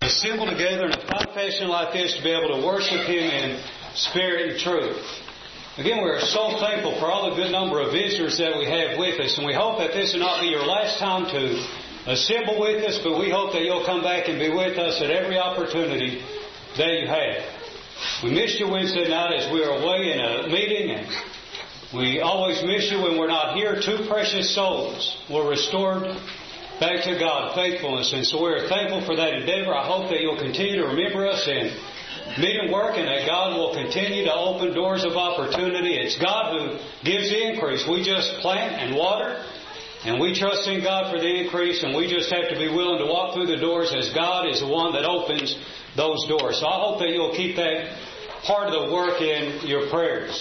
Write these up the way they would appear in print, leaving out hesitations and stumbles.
Assemble together in a confession like this to be able to worship Him in spirit and truth. Again, we are so thankful for all the good number of visitors that we have with us, and we hope that this will not be your last time to assemble with us, but we hope that you'll come back and be with us at every opportunity that you have. We missed you Wednesday night as we were away in a meeting, and we always miss you when we're not here. Two precious souls were restored back to God, faithfulness. And so we're thankful for that endeavor. I hope that you'll continue to remember us in meet and work, and that God will continue to open doors of opportunity. It's God who gives the increase. We just plant and water, and we trust in God for the increase, and we just have to be willing to walk through the doors as God is the one that opens those doors. So I hope that you'll keep that part of the work in your prayers.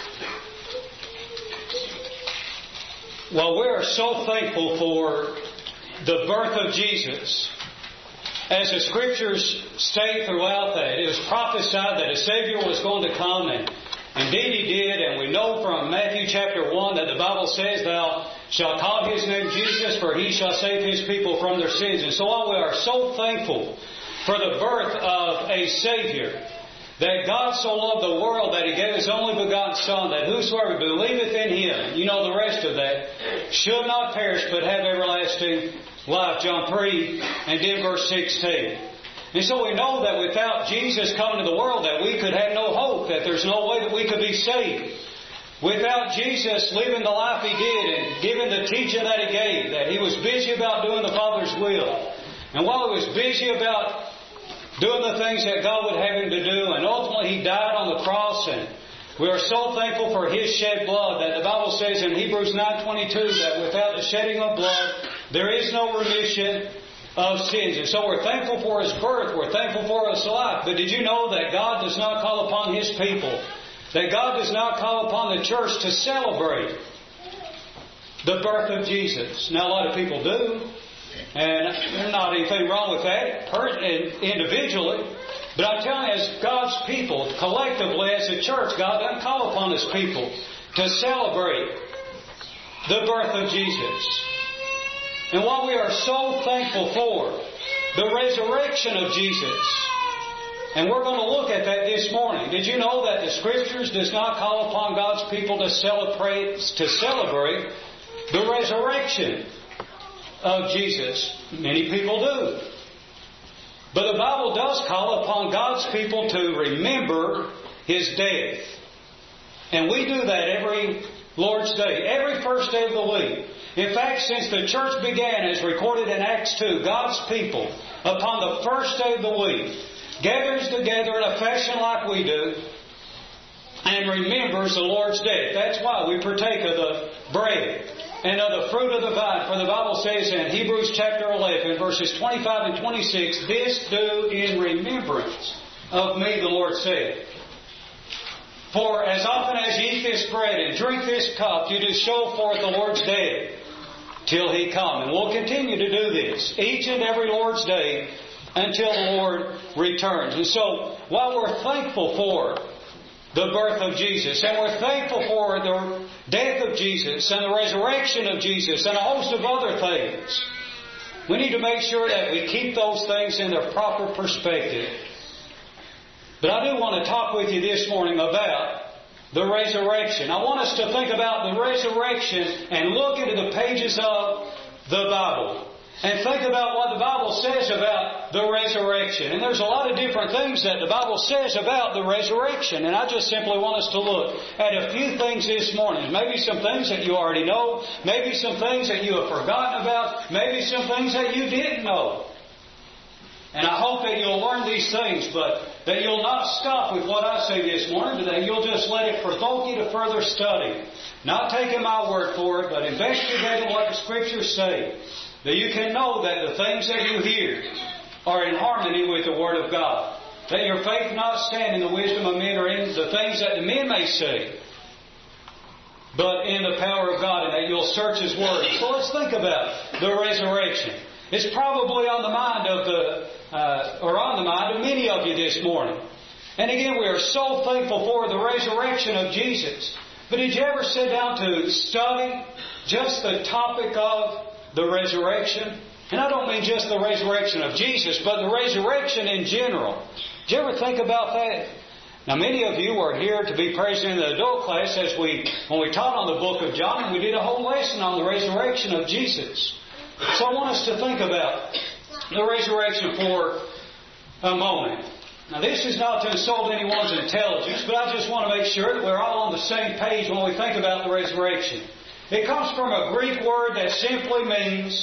Well, we are so thankful for the birth of Jesus. As the Scriptures state throughout that, it was prophesied that a Savior was going to come, and indeed He did. And we know from Matthew chapter 1 that the Bible says, "Thou shalt call His name Jesus, for He shall save His people from their sins." And so while we are so thankful for the birth of a Savior, that God so loved the world that He gave His only begotten Son, that whosoever believeth in Him, you know the rest of that, should not perish but have everlasting life, John 3 and then verse 16. And so we know that without Jesus coming to the world, that we could have no hope, that there's no way that we could be saved. Without Jesus living the life He did and giving the teaching that He gave, that He was busy about doing the Father's will. And while He was busy about doing the things that God would have Him to do, and ultimately He died on the cross, and we are so thankful for His shed blood that the Bible says in Hebrews 9:22 that without the shedding of blood there is no remission of sins. And so we're thankful for His birth, we're thankful for His life. But did you know that God does not call upon His people, that God does not call upon the church to celebrate the birth of Jesus? Now a lot of people do, and there's not anything wrong with that individually. But I'm telling you, as God's people, collectively as a church, God doesn't call upon His people to celebrate the birth of Jesus. And while we are so thankful for the resurrection of Jesus, and we're going to look at that this morning, did you know that the Scriptures does not call upon God's people to celebrate the resurrection of Jesus? Many people do. But the Bible does call upon God's people to remember His death. And we do that every Lord's Day, every first day of the week. In fact, since the church began, as recorded in Acts 2, God's people, upon the first day of the week, gathers together in a fashion like we do, and remembers the Lord's death. That's why we partake of the bread and of the fruit of the vine. For the Bible says in Hebrews chapter 11, verses 25 and 26, "This do in remembrance of me," the Lord said. "For as often as ye eat this bread and drink this cup, you do show forth the Lord's death till He come." And we'll continue to do this each and every Lord's Day until the Lord returns. And so, while we're thankful for the birth of Jesus, and we're thankful for the death of Jesus and the resurrection of Jesus and a host of other things, we need to make sure that we keep those things in their proper perspective. But I do want to talk with you this morning about the resurrection. I want us to think about the resurrection and look into the pages of the Bible and think about what the Bible says about the resurrection. And there's a lot of different things that the Bible says about the resurrection. And I just simply want us to look at a few things this morning. Maybe some things that you already know. Maybe some things that you have forgotten about. Maybe some things that you didn't know. And I hope that you'll learn these things, but that you'll not stop with what I say this morning, but that you'll just let it provoke you to further study. Not taking my word for it, but investigating what the Scriptures say. That you can know that the things that you hear are in harmony with the Word of God. That your faith not stand in the wisdom of men or in the things that the men may say, but in the power of God, and that you'll search His Word. So let's think about the resurrection. It's probably on the mind of many of you this morning. And again, we are so thankful for the resurrection of Jesus. But did you ever sit down to study just the topic of the resurrection? And I don't mean just the resurrection of Jesus, but the resurrection in general. Did you ever think about that? Now, many of you were here to be present in the adult class when we taught on the book of John, and we did a whole lesson on the resurrection of Jesus. So I want us to think about the resurrection for a moment. Now, this is not to insult anyone's intelligence, but I just want to make sure that we're all on the same page when we think about the resurrection. It comes from a Greek word that simply means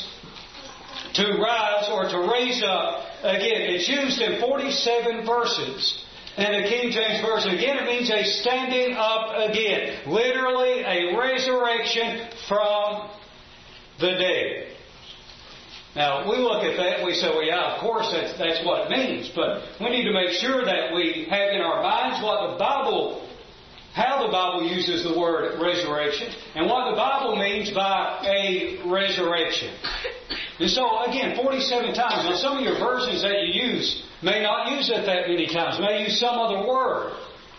to rise or to raise up. Again, it's used in 47 verses. In the King James Version, again, it means a standing up again. Literally, a resurrection from the dead. Now, we look at that and we say, well, yeah, of course, that's what it means. But we need to make sure that we have in our minds what the Bible, how the Bible uses the word resurrection, and what the Bible means by a resurrection. And so, again, 47 times. Now, some of your versions that you use may not use it that many times. It may use some other word.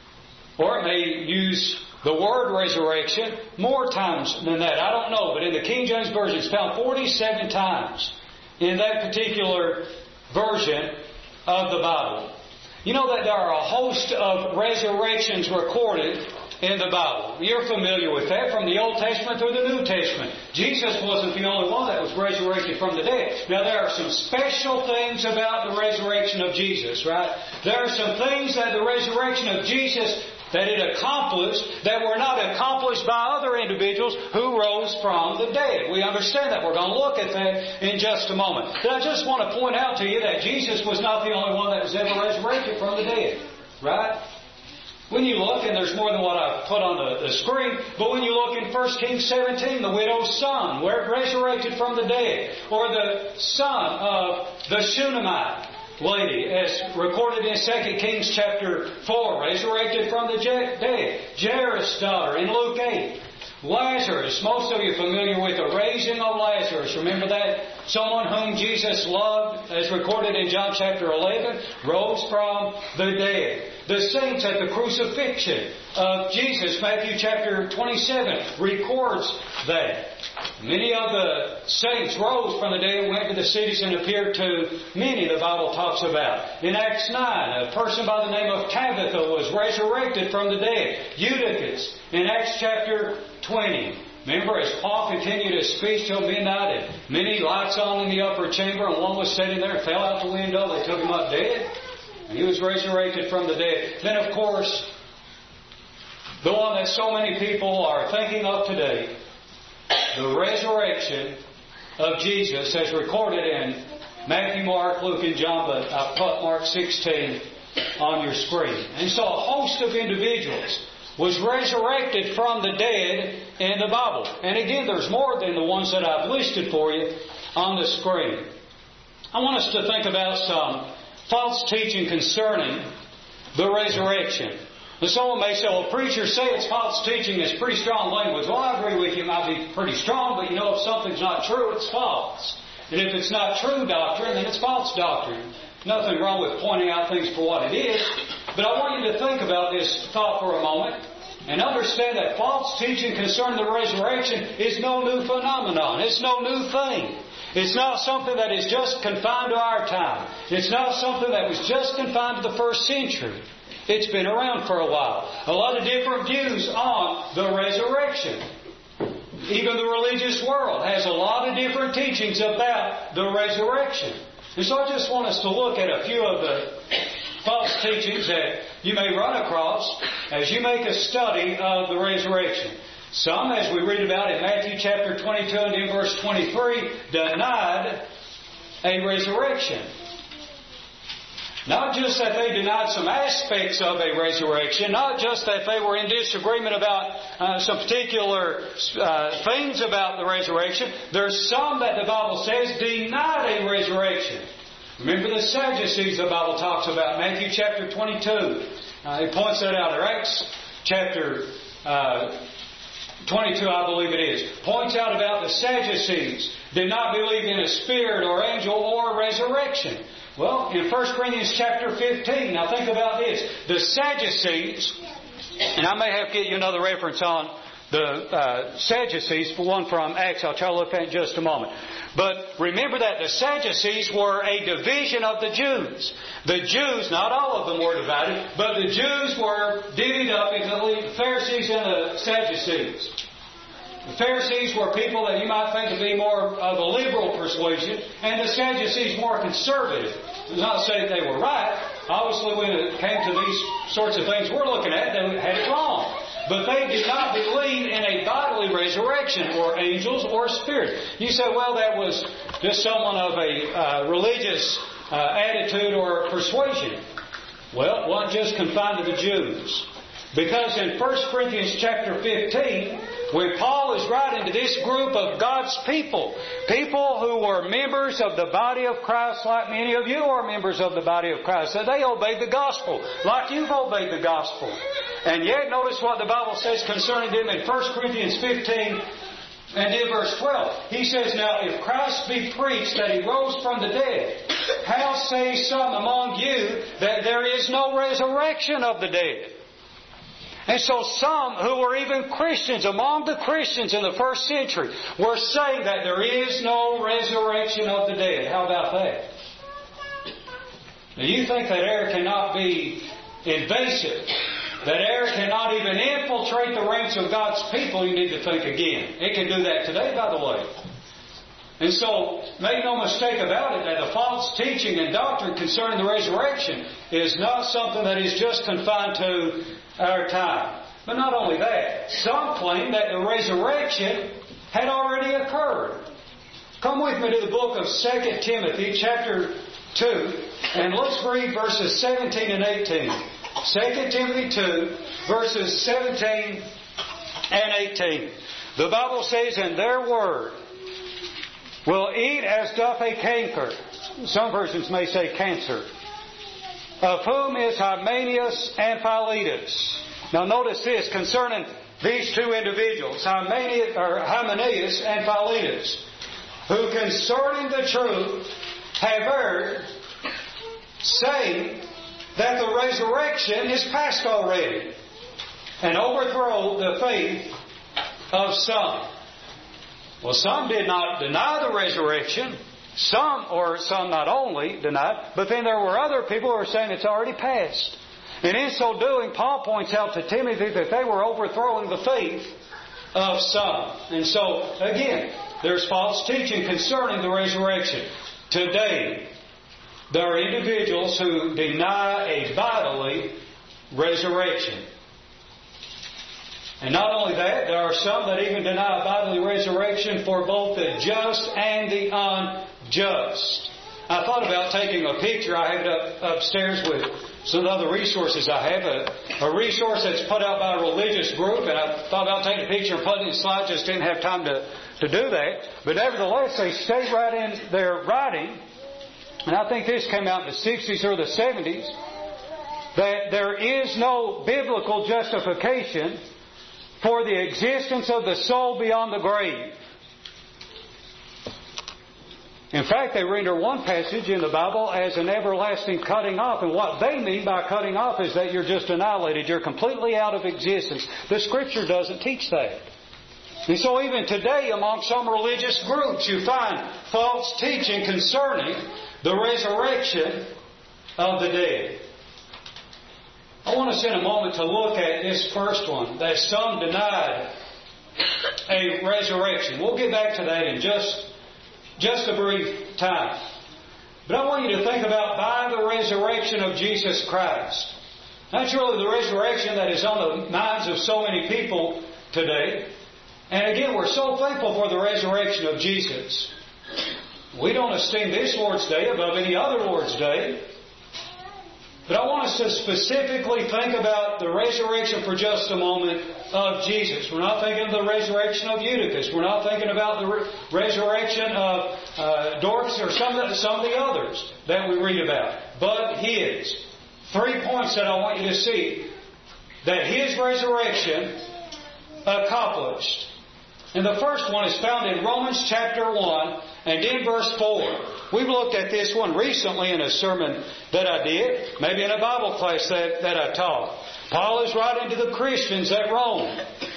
Or it may use the word resurrection more times than that. I don't know. But in the King James Version, it's found 47 times in that particular version of the Bible. You know that there are a host of resurrections recorded in the Bible. You're familiar with that from the Old Testament through the New Testament. Jesus wasn't the only one that was resurrected from the dead. Now, there are some special things about the resurrection of Jesus, right? There are some things that the resurrection of Jesus that it accomplished that were not accomplished by other individuals who rose from the dead. We understand that. We're going to look at that in just a moment. But I just want to point out to you that Jesus was not the only one that was ever resurrected from the dead, right? When you look, and there's more than what I've put on the screen, but when you look in 1 Kings 17, the widow's son, resurrected from the dead, or the son of the Shunammite lady, as recorded in 2 Kings chapter 4, resurrected from the dead, Jairus' daughter in Luke 8, Lazarus, most of you are familiar with the raising of Lazarus. Remember that? Someone whom Jesus loved, as recorded in John chapter 11, rose from the dead. The saints at the crucifixion of Jesus, Matthew chapter 27, records that. Many of the saints rose from the dead, went to the cities and appeared to many, the Bible talks about. In Acts 9, a person by the name of Tabitha was resurrected from the dead. Eutychus, in Acts chapter 20. Remember, as Paul continued his speech till midnight, and many lights on in the upper chamber, and one was sitting there and fell out the window. They took him up dead. And he was resurrected from the dead. Then, of course, the one that so many people are thinking of today, the resurrection of Jesus, as recorded in Matthew, Mark, Luke, and John, but I've put Mark 16 on your screen. And so a host of individuals was resurrected from the dead in the Bible. And again, there's more than the ones that I've listed for you on the screen. I want us to think about some false teaching concerning the resurrection. And someone may say, well, preachers say it's false teaching. It's pretty strong language. Well, I agree with you. It might be pretty strong, but you know, if something's not true, it's false. And if it's not true doctrine, then it's false doctrine. Nothing wrong with pointing out things for what it is. But I want you to think about this thought for a moment and understand that false teaching concerning the resurrection is no new phenomenon. It's no new thing. It's not something that is just confined to our time. It's not something that was just confined to the first century. It's been around for a while. A lot of different views on the resurrection. Even the religious world has a lot of different teachings about the resurrection. And so I just want us to look at a few of the false teachings that you may run across as you make a study of the resurrection. Some, as we read about in Matthew chapter 22 and in verse 23, denied a resurrection. Not just that they denied some aspects of a resurrection, not just that they were in disagreement about some particular things about the resurrection. There's some that the Bible says denied a resurrection. Remember the Sadducees the Bible talks about, Matthew chapter 22. It points that out. Or Acts chapter 22, I believe it is, points out about the Sadducees did not believe in a spirit or angel or resurrection. Well, in 1 Corinthians chapter 15, now think about this. The Sadducees, and I may have to get you another reference on the Sadducees, for one from Acts, I'll try to look at it in just a moment. But remember that the Sadducees were a division of the Jews. The Jews, not all of them were divided, but the Jews were divvied up into the Pharisees and the Sadducees. The Pharisees were people that you might think to be more of a liberal persuasion, and the Sadducees more conservative. It was not to say that they were right. Obviously, when it came to these sorts of things we're looking at, they had it wrong. But they did not believe in a bodily resurrection or angels or spirit. You say, well, that was just someone of a religious attitude or persuasion. Well, it wasn't just confined to the Jews. Because in 1 Corinthians chapter 15, when Paul is writing to this group of God's people who were members of the body of Christ like many of you are members of the body of Christ, that they obeyed the gospel like you've obeyed the gospel. And yet, notice what the Bible says concerning them in 1 Corinthians 15 and in verse 12. He says, now, if Christ be preached that He rose from the dead, how say some among you that there is no resurrection of the dead? And so some who were even Christians, among the Christians in the first century, were saying that there is no resurrection of the dead. How about that? Now you think that error cannot be invasive, that error cannot even infiltrate the ranks of God's people, you need to think again. It can do that today, by the way. And so, make no mistake about it, that the false teaching and doctrine concerning the resurrection is not something that is just confined to our time. But not only that, some claim that the resurrection had already occurred. Come with me to the book of 2 Timothy chapter 2, and let's read verses 17 and 18. 2 Timothy 2, verses 17 and 18. The Bible says, and their word will eat as doth a canker. Some versions may say cancer. Of whom is Hymenaeus and Philetus. Now notice this concerning these two individuals, Hymenaeus and Philetus, who concerning the truth have erred, saying that the resurrection is past already, and overthrow the faith of some. Well, some did not deny the resurrection. Some not only denied, but then there were other people who were saying it's already passed. And in so doing, Paul points out to Timothy that they were overthrowing the faith of some. And so, again, there's false teaching concerning the resurrection. Today, there are individuals who deny a bodily resurrection. And not only that, there are some that even deny a bodily resurrection for both the just and the unjust. I thought about taking a picture. I have it upstairs with some other resources I have. A resource that's put out by a religious group, and I thought about taking a picture and putting it in slides. Just didn't have time to do that. But nevertheless, they state right in their writing, and I think this came out in the 60s or the 70s, that there is no biblical justification for the existence of the soul beyond the grave. In fact, they render one passage in the Bible as an everlasting cutting off. And what they mean by cutting off is that you're just annihilated. You're completely out of existence. The Scripture doesn't teach that. And so even today among some religious groups you find false teaching concerning the resurrection of the dead. I want us in a moment to look at this first one, that some denied a resurrection. We'll get back to that in just a brief time. But I want you to think about by the resurrection of Jesus Christ. That's really the resurrection that is on the minds of so many people today. And again, we're so thankful for the resurrection of Jesus. We don't esteem this Lord's Day above any other Lord's Day. But I want us to specifically think about the resurrection for just a moment of Jesus. We're not thinking of the resurrection of Eutychus. We're not thinking about the resurrection of Dorcas or some of the others that we read about. But His. 3 points that I want you to see that His resurrection accomplished. And the first one is found in Romans chapter 1 and in verse 4. We've looked at this one recently in a sermon that I did, maybe in a Bible class that I taught. Paul is writing to the Christians at Rome.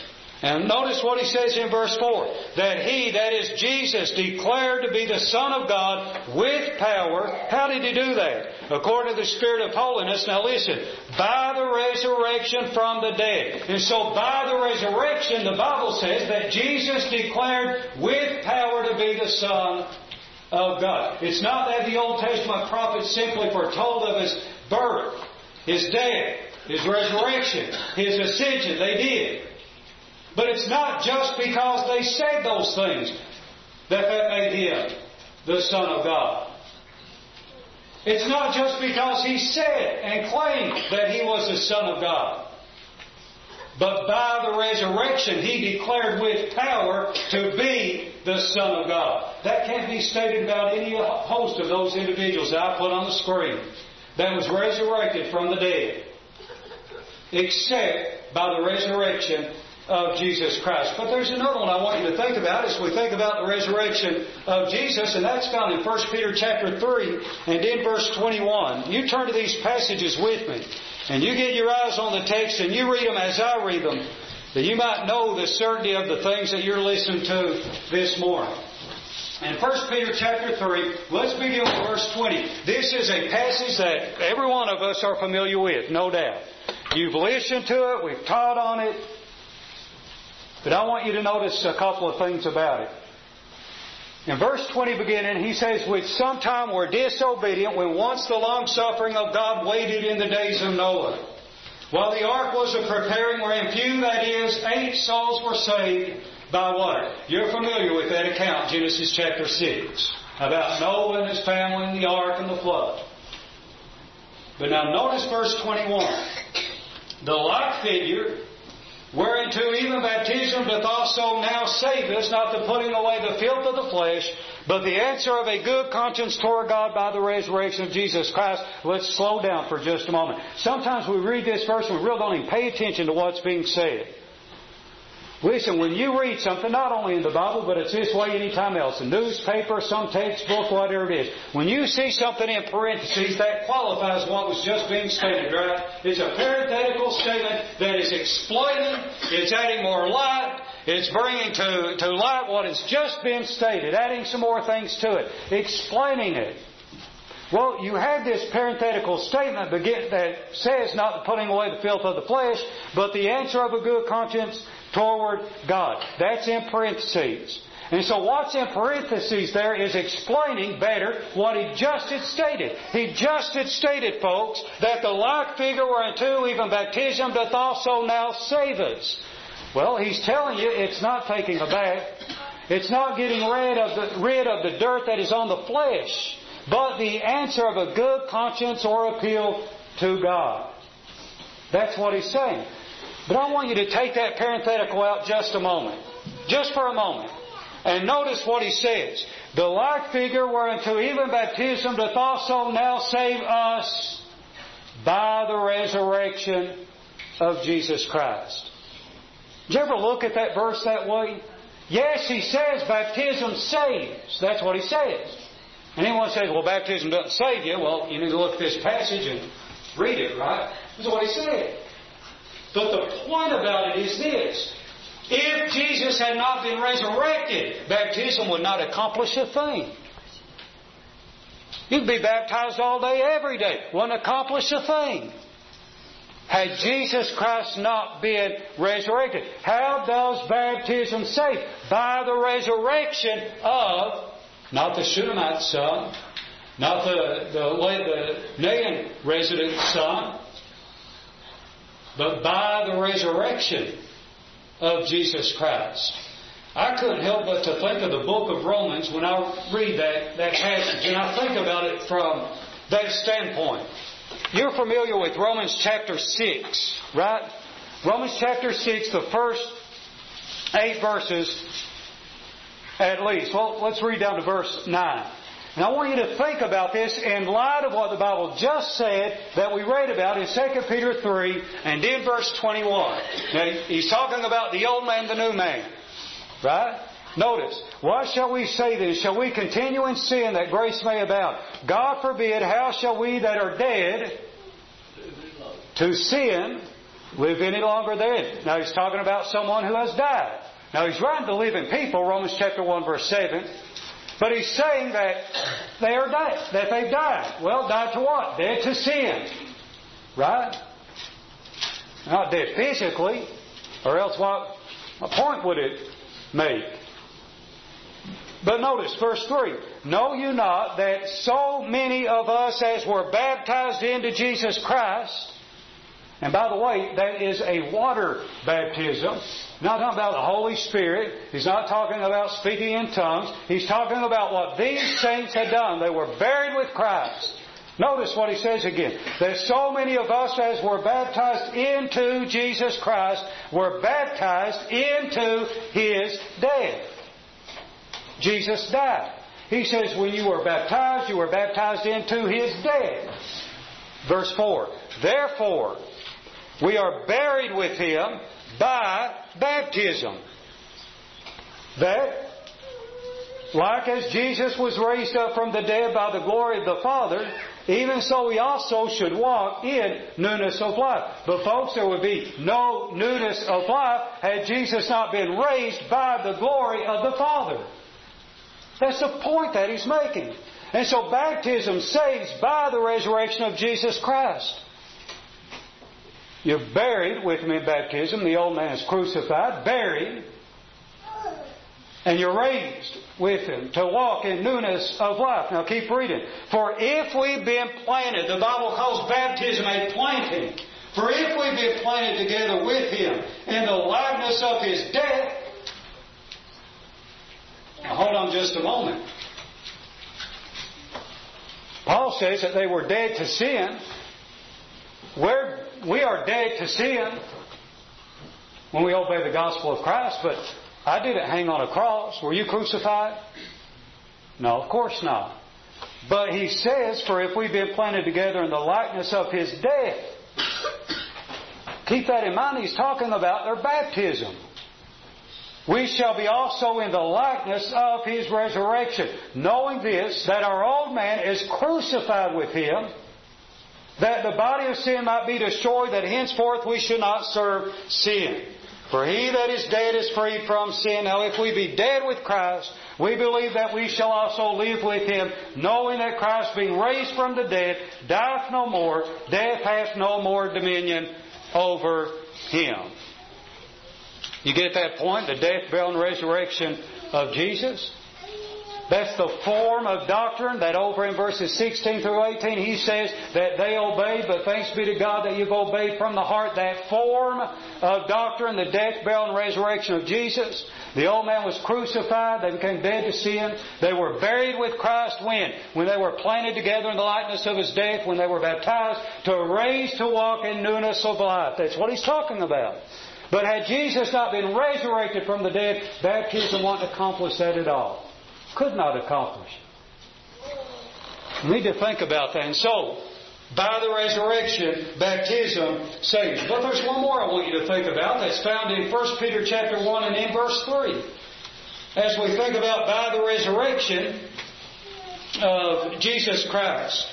And notice what he says in verse 4. That He, that is Jesus, declared to be the Son of God with power. How did He do that? According to the Spirit of holiness. Now listen. By the resurrection from the dead. And so by the resurrection, the Bible says that Jesus declared with power to be the Son of God. It's not that the Old Testament prophets simply foretold of His birth, His death, His resurrection, His ascension. They did. But it's not just because they said those things that made Him the Son of God. It's not just because He said and claimed that He was the Son of God. But by the resurrection, He declared with power to be the Son of God. That can't be stated about any host of those individuals that I put on the screen that was resurrected from the dead, except by the resurrection of Jesus Christ. But there's another one I want you to think about as we think about the resurrection of Jesus, and that's found in 1 Peter chapter 3 and in verse 21. You turn to these passages with me, and you get your eyes on the text and you read them as I read them, that you might know the certainty of the things that you're listening to this morning. In 1 Peter chapter 3, let's begin with verse 20. This is a passage that every one of us are familiar with, no doubt. You've listened to it, we've taught on it. But I want you to notice a couple of things about it. In verse 20 beginning, he says, which sometime were disobedient when once the long-suffering of God waited in the days of Noah. While the ark was a preparing, wherein few, that is, 8 souls were saved by what? You're familiar with that account, Genesis chapter 6. About Noah and his family and the ark and the flood. But now notice verse 21. The like figure, whereunto even baptism doth also now save us, not the putting away the filth of the flesh, but the answer of a good conscience toward God by the resurrection of Jesus Christ. Let's slow down for just a moment. Sometimes we read this verse and we really don't even pay attention to what's being said. Listen, when you read something, not only in the Bible, but it's this way anytime else, a newspaper, some textbook, whatever it is. When you see something in parentheses, that qualifies what was just being stated, right? It's a parenthetical statement that is explaining, it's adding more light, it's bringing to light what has just been stated, adding some more things to it, explaining it. Well, you have this parenthetical statement that says not the putting away the filth of the flesh, but the answer of a good conscience toward God. That's in parentheses. And so what's in parentheses there is explaining better what he just had stated. He just had stated, folks, that the like figure whereunto even baptism doth also now save us. Well, he's telling you it's not taking a bath. It's not getting rid of the dirt that is on the flesh, but the answer of a good conscience or appeal to God. That's what he's saying. But I want you to take that parenthetical out just a moment. Just for a moment. And notice what he says. The like figure whereunto even baptism doth also now save us by the resurrection of Jesus Christ. Did you ever look at that verse that way? Yes, he says baptism saves. That's what he says. And anyone says, well, baptism doesn't save you. Well, you need to look at this passage and read it, right? That's what he said. But the point about it is this. If Jesus had not been resurrected, baptism would not accomplish a thing. You'd be baptized all day, every day. Wouldn't accomplish a thing. Had Jesus Christ not been resurrected. How does baptism save? By the resurrection of, not the Shunammite son, not the Nain resident son, but by the resurrection of Jesus Christ. I couldn't help but to think of the book of Romans when I read that passage, and I think about it from that standpoint. You're familiar with Romans chapter 6, right? Romans chapter 6, the first 8 verses at least. Well, let's read down to verse 9. And I want you to think about this in light of what the Bible just said that we read about in 2 Peter 3 and in verse 21. Now, he's talking about the old man, the new man. Right? Notice, what shall we say then? Shall we continue in sin that grace may abound? God forbid, how shall we that are dead to sin live any longer therein. Now he's talking about someone who has died. Now he's writing to living people, Romans chapter 1 verse 7. But he's saying that they are dead, that they've died. Well, died to what? Dead to sin. Right? Not dead physically, or else what point would it make? But notice verse 3. Know you not that so many of us as were baptized into Jesus Christ, and by the way, that is a water baptism. Not talking about the Holy Spirit. He's not talking about speaking in tongues. He's talking about what these saints had done. They were buried with Christ. Notice what he says again. That so many of us as were baptized into Jesus Christ were baptized into His death. Jesus died. He says when you were baptized into His death. Verse 4. Therefore, we are buried with Him by baptism. That, like as Jesus was raised up from the dead by the glory of the Father, even so we also should walk in newness of life. But folks, there would be no newness of life had Jesus not been raised by the glory of the Father. That's the point that he's making. And so baptism saves by the resurrection of Jesus Christ. You're buried with Him in baptism. The old man is crucified, buried. And you're raised with Him to walk in newness of life. Now keep reading. For if we've been planted, the Bible calls baptism a planting. For if we've been planted together with Him in the likeness of His death. Now hold on just a moment. Paul says that they were dead to sin. We are dead to sin when we obey the gospel of Christ, but I didn't hang on a cross. Were you crucified? No, of course not. But he says, for if we've been planted together in the likeness of His death. Keep that in mind. He's talking about their baptism. We shall be also in the likeness of His resurrection, knowing this, that our old man is crucified with Him, that the body of sin might be destroyed, that henceforth we should not serve sin. For he that is dead is freed from sin. Now if we be dead with Christ, we believe that we shall also live with Him, knowing that Christ being raised from the dead, dieth no more, death hath no more dominion over Him. You get that point? The death, burial, and resurrection of Jesus? That's the form of doctrine that over in verses 16 through 18 he says that they obeyed, but thanks be to God that you've obeyed from the heart that form of doctrine, the death, burial, and resurrection of Jesus. The old man was crucified. They became dead to sin. They were buried with Christ when? When they were planted together in the likeness of His death, when they were baptized to raise to walk in newness of life. That's what he's talking about. But had Jesus not been resurrected from the dead, baptism wouldn't accomplish that at all. Could not accomplish. You need to think about that. And so, by the resurrection, baptism saves. But there's one more I want you to think about that's found in 1 Peter chapter 1 and in verse 3. As we think about by the resurrection of Jesus Christ.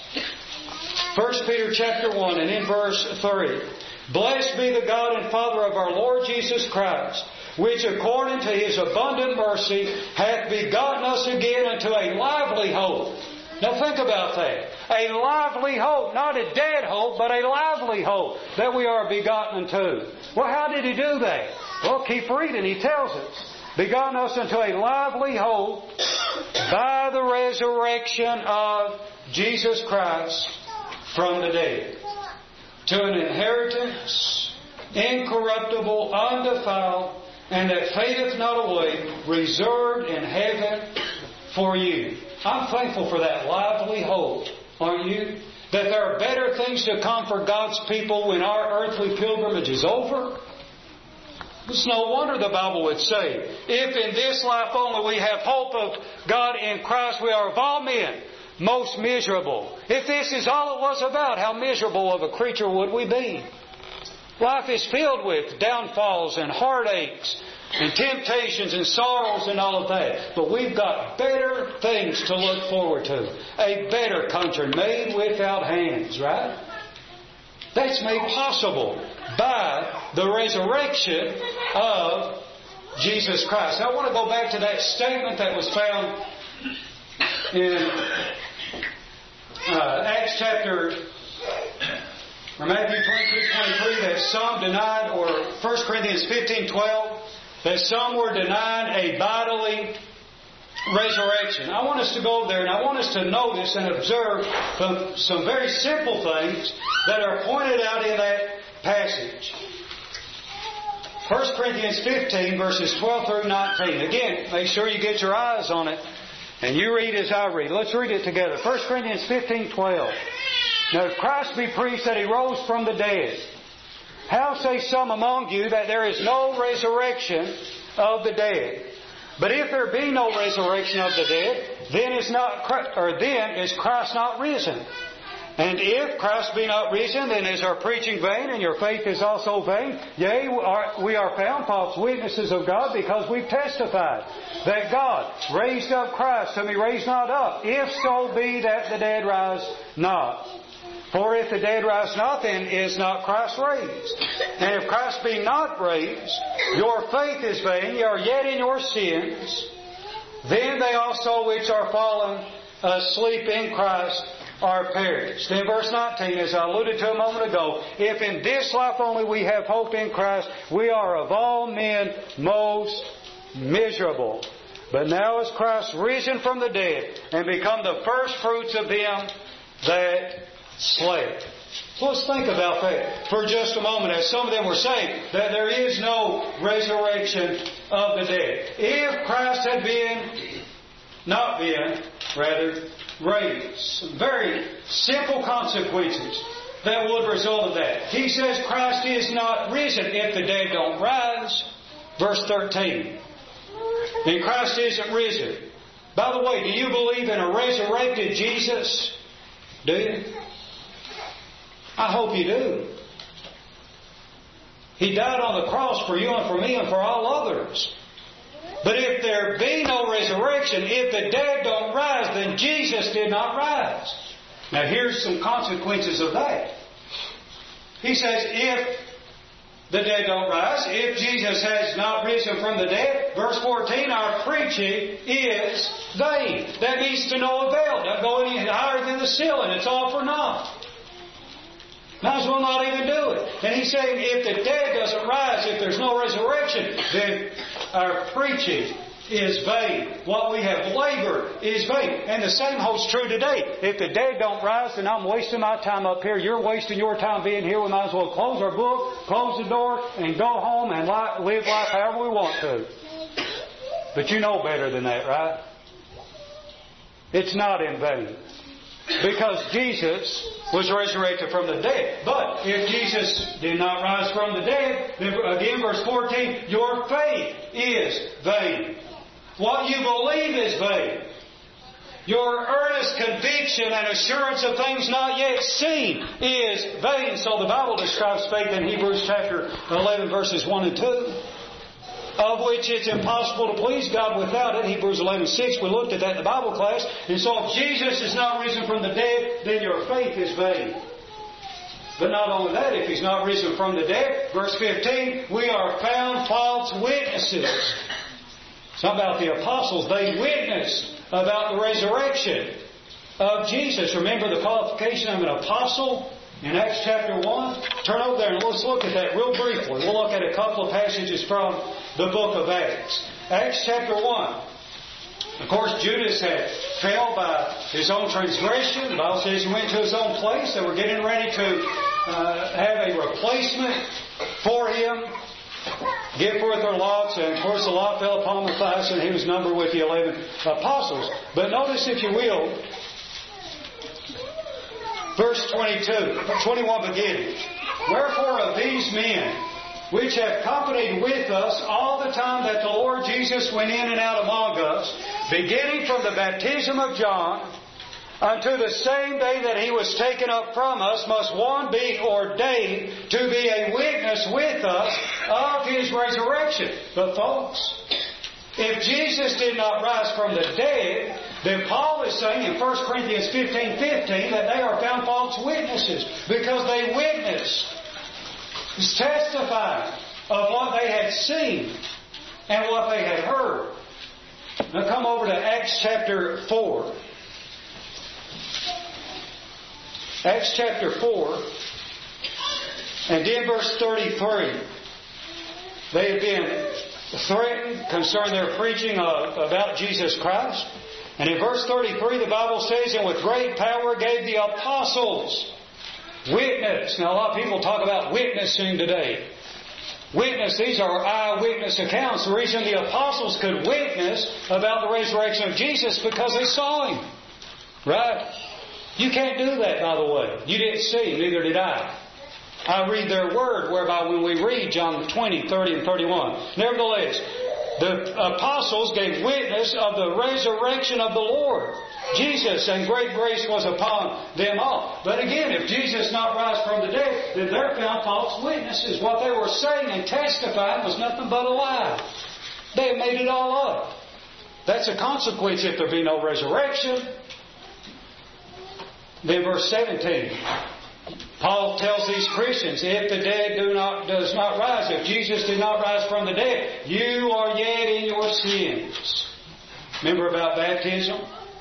1 Peter chapter 1 and in verse 3. Blessed be the God and Father of our Lord Jesus Christ, which according to His abundant mercy hath begotten us again unto a lively hope. Now think about that. A lively hope, not a dead hope, but a lively hope that we are begotten unto. Well, how did He do that? Well, keep reading. He tells us. Begotten us unto a lively hope by the resurrection of Jesus Christ from the dead, to an inheritance incorruptible, undefiled, and that fadeth not away, reserved in heaven for you. I'm thankful for that lively hope, aren't you? That there are better things to come for God's people when our earthly pilgrimage is over. It's no wonder the Bible would say, if in this life only we have hope of God in Christ, we are of all men most miserable. If this is all it was about, how miserable of a creature would we be? Life is filled with downfalls and heartaches and temptations and sorrows and all of that. But we've got better things to look forward to. A better country made without hands, right? That's made possible by the resurrection of Jesus Christ. Now, I want to go back to that statement that was found in Acts chapter, or Matthew 22:23, that some denied, or 1 Corinthians 15:12, that some were denying a bodily resurrection. I want us to go there, and I want us to notice and observe some very simple things that are pointed out in that passage. 1 Corinthians 15, verses 12 through 19. Again, make sure you get your eyes on it, and you read as I read. Let's read it together. 1 Corinthians 15:12. Now, if Christ be preached that He rose from the dead, how say some among you that there is no resurrection of the dead? But if there be no resurrection of the dead, then is Christ not risen? And if Christ be not risen, then is our preaching vain, and your faith is also vain? Yea, we are found false witnesses of God, because we've testified that God raised up Christ, whom He raised not up, if so be that the dead rise not. For if the dead rise not, then is not Christ raised. And if Christ be not raised, your faith is vain, ye are yet in your sins. Then they also which are fallen asleep in Christ are perished. Then verse 19, as I alluded to a moment ago, if in this life only we have hope in Christ, we are of all men most miserable. But now is Christ risen from the dead, and become the first fruits of them that slept. So let's think about that for just a moment, as some of them were saying that there is no resurrection of the dead. If Christ had not been raised, some very simple consequences that would result of that. He says Christ is not risen if the dead don't rise. Verse 13. And Christ isn't risen. By the way, do you believe in a resurrected Jesus? Do you? I hope you do. He died on the cross for you and for me and for all others. But if there be no resurrection, if the dead don't rise, then Jesus did not rise. Now here's some consequences of that. He says, if the dead don't rise, if Jesus has not risen from the dead, verse 14, our preaching is vain. That means to no avail. Don't go any higher than the ceiling. It's all for naught. Might as well not even do it. And he's saying if the dead doesn't rise, if there's no resurrection, then our preaching is vain. What we have labored is vain. And the same holds true today. If the dead don't rise, then I'm wasting my time up here. You're wasting your time being here. We might as well close our book, close the door, and go home and live life however we want to. But you know better than that, right? It's not in vain. Because Jesus was resurrected from the dead. But if Jesus did not rise from the dead, then again, verse 14, your faith is vain. What you believe is vain. Your earnest conviction and assurance of things not yet seen is vain. So the Bible describes faith in Hebrews chapter 11, verses 1 and 2. Of which it's impossible to please God without it. Hebrews 11:6. We looked at that in the Bible class. And so if Jesus is not risen from the dead, then your faith is vain. But not only that, if He's not risen from the dead, verse 15, we are found false witnesses. It's not about the apostles. They witnessed about the resurrection of Jesus. Remember the qualification of an apostle? In Acts chapter 1, turn over there and let's look at that real briefly. We'll look at a couple of passages from the book of Acts. Acts chapter 1. Of course, Judas had fell by his own transgression. The Bible says he went to his own place. They were getting ready to have a replacement for him. Give forth their lots. And of course the lot fell upon Matthias, and he was numbered with the 11 apostles. But notice, if you will, verse 21 beginning. Wherefore of these men, which have accompanied with us all the time that the Lord Jesus went in and out among us, beginning from the baptism of John, unto the same day that He was taken up from us, must one be ordained to be a witness with us of His resurrection. But folks, if Jesus did not rise from the dead, then Paul is saying in 1 Corinthians 15:15 that they are found false witnesses, because they witness was testifying of what they had seen and what they had heard. Now come over to Acts chapter 4. Acts chapter 4, and then verse 33. They had been threatened concerning their preaching about Jesus Christ. And in verse 33, the Bible says, and with great power gave the apostles witness. Now a lot of people talk about witnessing today. Witness, these are eyewitness accounts. The reason the apostles could witness about the resurrection of Jesus because they saw Him. Right? You can't do that, by the way. You didn't see Him, neither did I. I read their word, whereby when we read John 20, 30, and 31. Nevertheless, the apostles gave witness of the resurrection of the Lord Jesus, and great grace was upon them all. But again, if Jesus not rise from the dead, then they're found false witnesses. What they were saying and testifying was nothing but a lie. They have made it all up. That's a consequence if there be no resurrection. Then verse 17. Paul tells these Christians, if the dead does not rise, if Jesus did not rise from the dead, you are yet in your sins. Remember about baptism?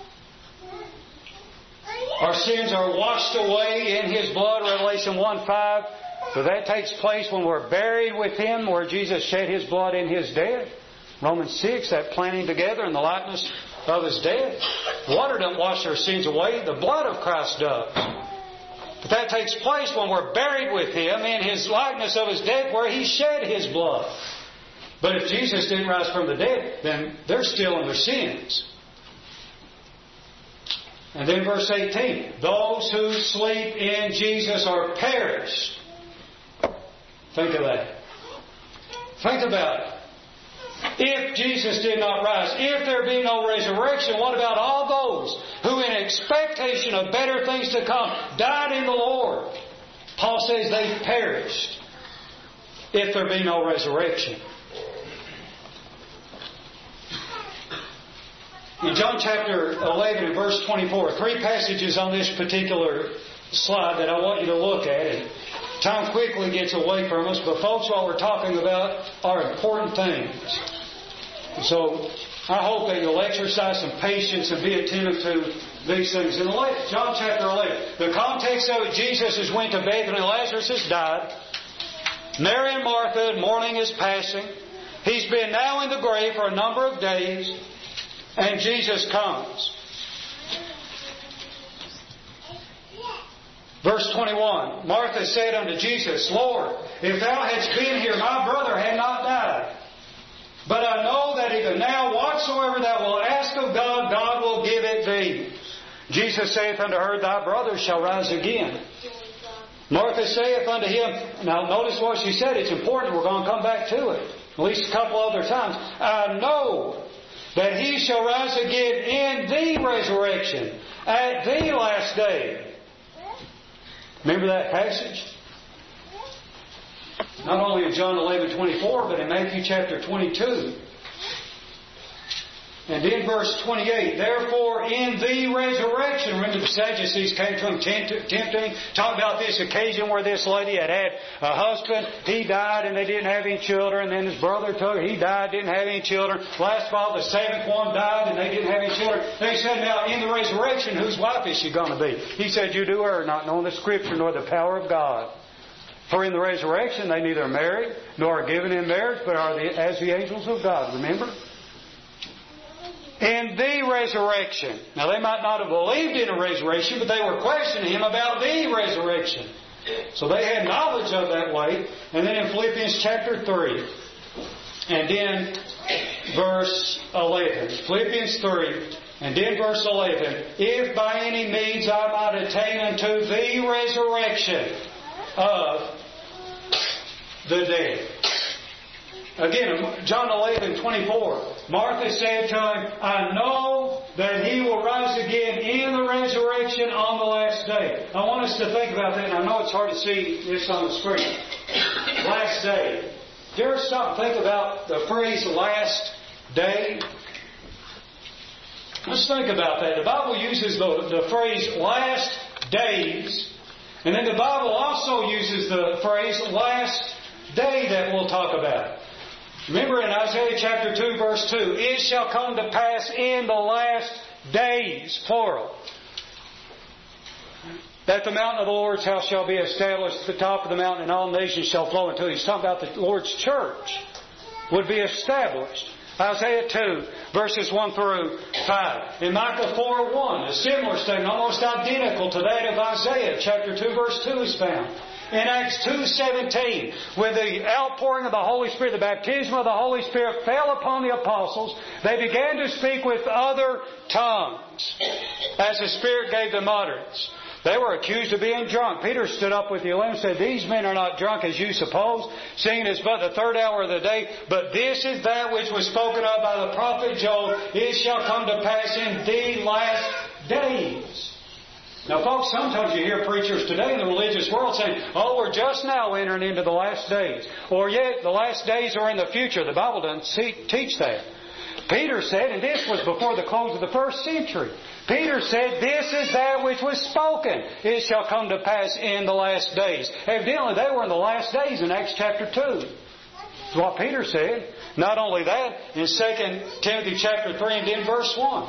Our sins are washed away in His blood, Revelation 1:5. So that takes place when we're buried with Him, where Jesus shed His blood in His death. Romans 6, that planting together in the likeness of His death. Water doesn't wash our sins away. The blood of Christ does. But that takes place when we're buried with Him in His likeness of His death, where He shed His blood. But if Jesus didn't rise from the dead, then they're still in their sins. And then verse 18. Those who sleep in Jesus are perished. Think of that. Think about it. If Jesus did not rise, if there be no resurrection, what about all those who in expectation of better things to come died in the Lord? Paul says they perished if there be no resurrection. In John chapter 11 and verse 24, 3 passages on this particular slide that I want you to look at. And time quickly gets away from us, but folks, what we're talking about are important things. So I hope that you'll exercise some patience and be attentive to these things. In John chapter 11, the context of it, Jesus has went to Bethany, Lazarus has died. Mary and Martha, mourning his passing. He's been now in the grave for a number of days, and Jesus comes. Verse 21, Martha said unto Jesus, Lord, if Thou hadst been here, my brother had not died. But I know that even now, whatsoever Thou wilt ask of God, God will give it Thee. Jesus saith unto her, Thy brother shall rise again. Martha saith unto Him, now notice what she said, it's important, we're going to come back to it, at least a couple other times. I know that He shall rise again in the resurrection, at the last day. Remember that passage? Not only in John 11:24, but in Matthew chapter 22. And in verse 28, therefore in the resurrection, remember the Sadducees came to Him tempting, talking about this occasion where this lady had a husband, he died and they didn't have any children, and then his brother took her, he died, didn't have any children. Last of all, the seventh one died and they didn't have any children. They said, now in the resurrection, whose wife is she going to be? He said, you do her, not knowing the Scripture nor the power of God. For in the resurrection they neither marry nor are given in marriage, but are as the angels of God. Remember? In the resurrection. Now they might not have believed in a resurrection, but they were questioning Him about the resurrection. So they had knowledge of that way. And then in Philippians chapter 3, and then verse 11. Philippians 3, and then verse 11. If by any means I might attain unto the resurrection of the dead. Again, John 11:24. Martha said to Him, I know that He will rise again in the resurrection on the last day. I want us to think about that, and I know it's hard to see this on the screen. Last day. Do you ever stop and think about the phrase last day? Let's think about that. The Bible uses the phrase last days And then the Bible also uses the phrase last day that we'll talk about. Remember in Isaiah chapter 2 verse 2, it shall come to pass in the last days, plural, that the mountain of the Lord's house shall be established at the top of the mountain, and all nations shall flow into it. He's talking about the Lord's church would be established. Isaiah 2, verses 1 through 5. In Micah 4:1, a similar statement, almost identical to that of Isaiah chapter 2, verse 2 is found. In Acts 2:17, when the outpouring of the Holy Spirit, the baptism of the Holy Spirit fell upon the apostles, they began to speak with other tongues as the Spirit gave them utterance. They were accused of being drunk. Peter stood up with the 11 and said, "These men are not drunk as you suppose, seeing it is but the third hour of the day. But this is that which was spoken of by the prophet Joel. It shall come to pass in the last days." Now folks, sometimes you hear preachers today in the religious world saying, "Oh, we're just now entering into the last days." Or yet, the last days are in the future. The Bible doesn't teach that. Peter said, and this was before the close of the first century, Peter said, "This is that which was spoken. It shall come to pass in the last days." Evidently, they were in the last days in Acts chapter 2. That's what Peter said. Not only that, in 2 Timothy chapter 3 and in verse 1,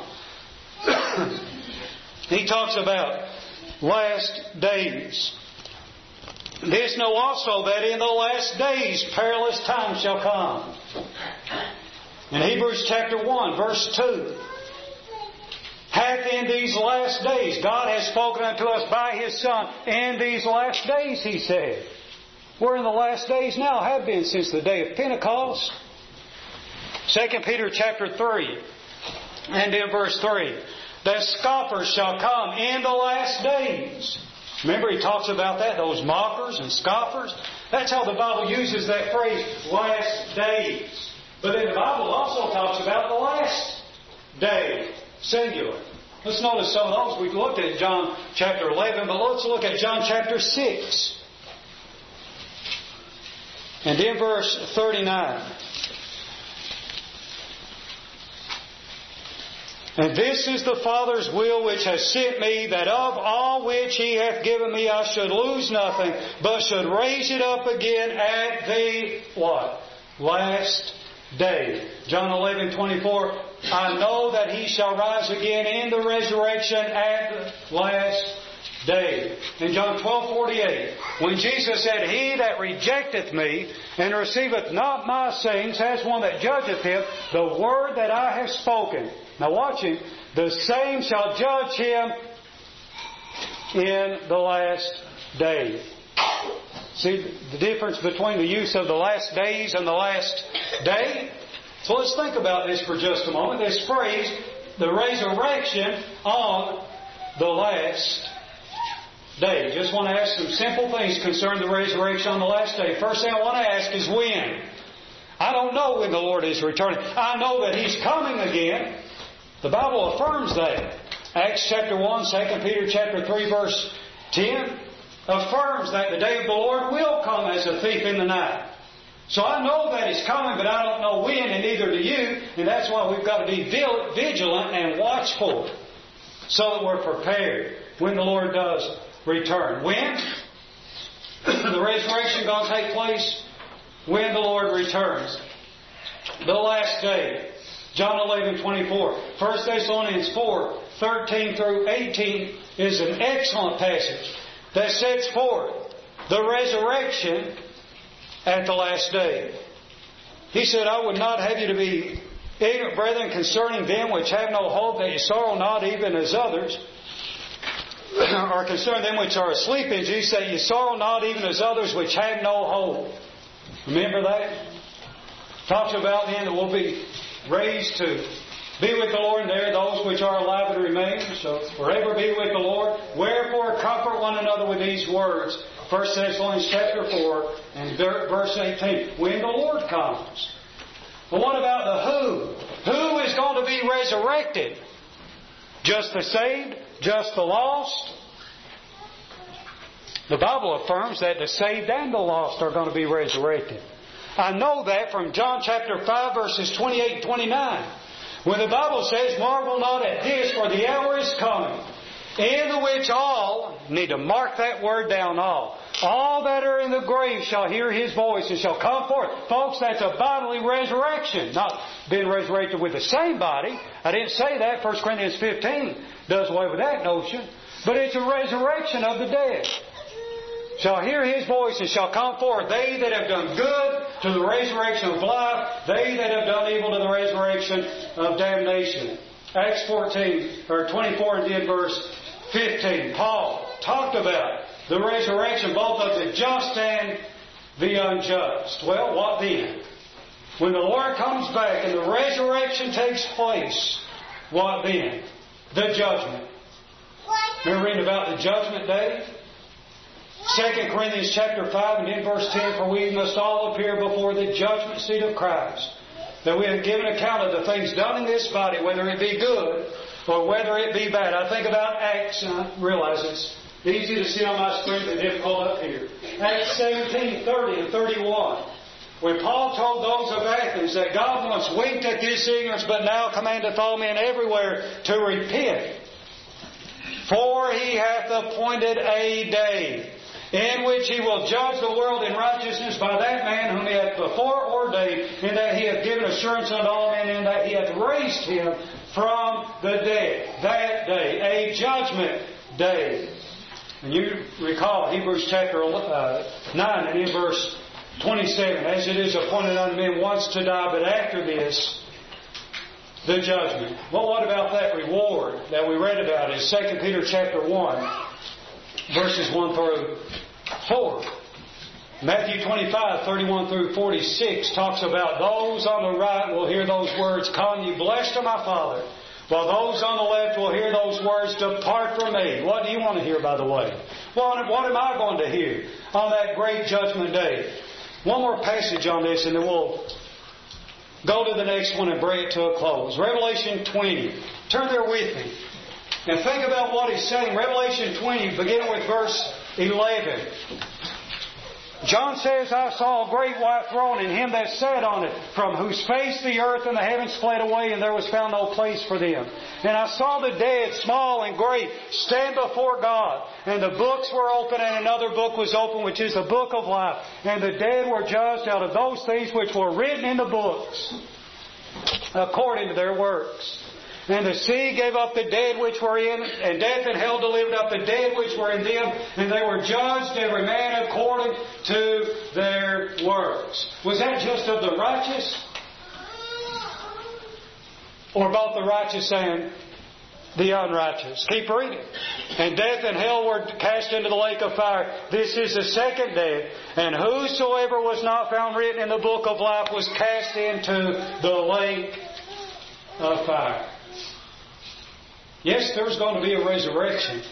he talks about last days. "This know also that in the last days perilous times shall come." In Hebrews chapter 1, verse 2, "Hath in these last days, God has spoken unto us by His Son, in these last days," He said. We're in the last days now, have been since the day of Pentecost. 2 Peter chapter 3, and in verse 3, "That scoffers shall come in the last days." Remember, he talks about that, those mockers and scoffers. That's how the Bible uses that phrase, last days. But then the Bible also talks about the last day, singular. Let's notice some of those. We've looked at John chapter 11, but let's look at John chapter 6. And in verse 39. "And this is the Father's will which has sent me, that of all which He hath given me I should lose nothing, but should raise it up again at the" what? "Last day." John 11:24, "I know that He shall rise again in the resurrection at the last day." In John 12:48, when Jesus said, "He that rejecteth me and receiveth not my sayings has one that judgeth him, the word that I have spoken." Now watch him. "The same shall judge him in the last day." See the difference between the use of the last days and the last day? So let's think about this for just a moment. This phrase, the resurrection on the last day. Just want to ask some simple things concerning the resurrection on the last day. First thing I want to ask is when. I don't know when the Lord is returning. I know that He's coming again. The Bible affirms that. Acts chapter 1, 2 Peter chapter 3, verse 10 affirms that the day of the Lord will come as a thief in the night. So I know that He's coming, but I don't know when, and neither do you. And that's why we've got to be vigilant and watchful so that we're prepared when the Lord does return. When? The resurrection going to take place when the Lord returns. The last day. John 11:24. 1 Thessalonians 4:13 through 18 is an excellent passage that sets forth the resurrection at the last day. He said, "I would not have you to be ignorant, brethren, concerning them which have no hope, that you sorrow not even as others, or concerning them which are asleep in Jesus, that you sorrow not even as others which have no hope." Remember that? Talks about then that we'll be raised to be with the Lord, and there those which are alive and remain shall forever be with the Lord. "Wherefore comfort one another with these words." 1 Thessalonians chapter 4 and verse 18. When the Lord comes. But what about the who? Who is going to be resurrected? Just the saved? Just the lost? The Bible affirms that the saved and the lost are going to be resurrected. I know that from John chapter 5 verses 28 and 29. When the Bible says, "Marvel not at this, for the hour is coming, In the which all, need to mark that word down, all that are in the grave shall hear His voice and shall come forth. Folks, that's a bodily resurrection. Not being resurrected with the same body. I didn't say that. 1 Corinthians 15 does away with that notion. But it's a resurrection of the dead. Shall hear His voice and shall come forth. They that have done good to the resurrection of life. They that have done evil to the resurrection of damnation. Acts 14, or 24 and then verse 15. Paul talked about the resurrection both of the just and the unjust. Well, what then? When the Lord comes back and the resurrection takes place, what then? The judgment. Remember reading about the judgment day? 2 Corinthians chapter 5 and in verse 10, for we must all appear before the judgment seat of Christ, that we have given account of the things done in this body, whether it be good or whether it be bad. I think about Acts, and I realize it's easy to see on my screen, but difficult up here. Acts 17, 30 and 31. When Paul told those of Athens that God once winked at this ignorance, but now commandeth all men everywhere to repent. For He hath appointed a day in which He will judge the world in righteousness by that man whom He hath before ordained, in that He hath given assurance unto all men, in that He hath raised Him from the dead. That day, a judgment day. And you recall Hebrews chapter 9 and in verse 27, as it is appointed unto men once to die, but after this, the judgment. Well, what about that reward that we read about in 2 Peter chapter 1, verses 1 through 4. Matthew 25, 31 through 46 talks about those on the right will hear those words, come ye blessed of my Father, while those on the left will hear those words, depart from me. What do you want to hear, by the way? What am I going to hear on that great judgment day? One more passage on this and then we'll go to the next one and bring it to a close. Revelation 20. Turn there with me. And think about what he's saying. Revelation 20, beginning with verse 11. John says, I saw a great white throne and Him that sat on it, from whose face the earth and the heavens fled away, and there was found no place for them. And I saw the dead, small and great, stand before God. And the books were open, and another book was open, which is the book of life. And the dead were judged out of those things which were written in the books, according to their works. And the sea gave up the dead which were in, and death and hell delivered up the dead which were in them, and they were judged every man according to their works. Was that just of the righteous? Or both the righteous and the unrighteous? Keep reading. And death and hell were cast into the lake of fire. This is the second death. And whosoever was not found written in the book of life was cast into the lake of fire. Yes, there's going to be a resurrection.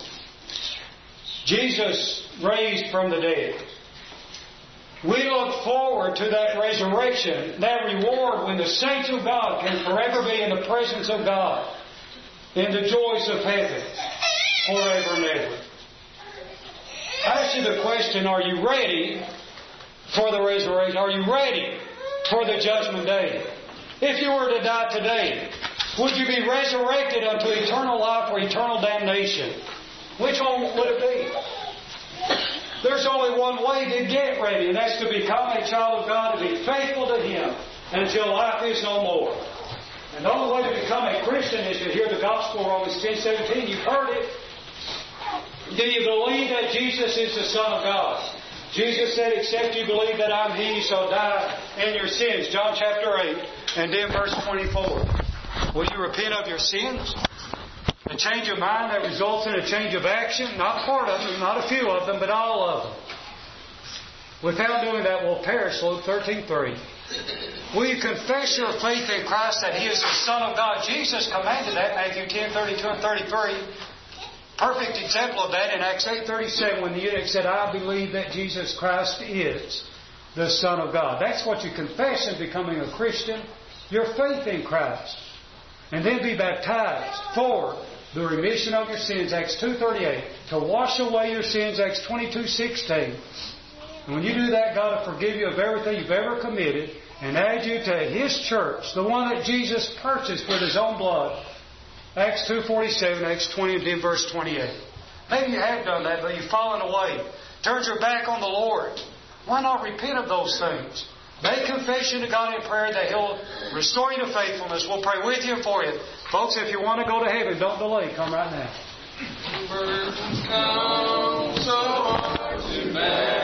Jesus raised from the dead. We look forward to that resurrection, that reward when the saints of God can forever be in the presence of God, in the joys of heaven, forever and ever. I ask you the question, are you ready for the resurrection? Are you ready for the judgment day? If you were to die today, would you be resurrected unto eternal life or eternal damnation? Which one would it be? There's only one way to get ready, and that's to become a child of God, to be faithful to Him until life is no more. And the only way to become a Christian is to hear the gospel, Romans 10:17. You've heard it. Do you believe that Jesus is the Son of God? Jesus said, except you believe that I'm He, you shall die in your sins. John chapter 8 and then verse 24. Will you repent of your sins? A change of mind that results in a change of action? Not part of them, not a few of them, but all of them. Without doing that, we'll perish. Luke 13:3. Will you confess your faith in Christ that He is the Son of God? Jesus commanded that, Matthew 10:32 and 33. Perfect example of that in Acts 8:37 when the eunuch said, I believe that Jesus Christ is the Son of God. That's what you confess in becoming a Christian. Your faith in Christ. And then be baptized for the remission of your sins, Acts 2:38. To wash away your sins, Acts 22:16. And when you do that, God will forgive you of everything you've ever committed and add you to His church, the one that Jesus purchased with His own blood. Acts 2:47, Acts 20 and then verse 28. Maybe you have done that, but you've fallen away. Turned your back on the Lord. Why not repent of those things? Make confession to God in prayer that He'll restore you to faithfulness. We'll pray with you and for you. Folks, if you want to go to heaven, don't delay. Come right now. Burdens come so hard to bear.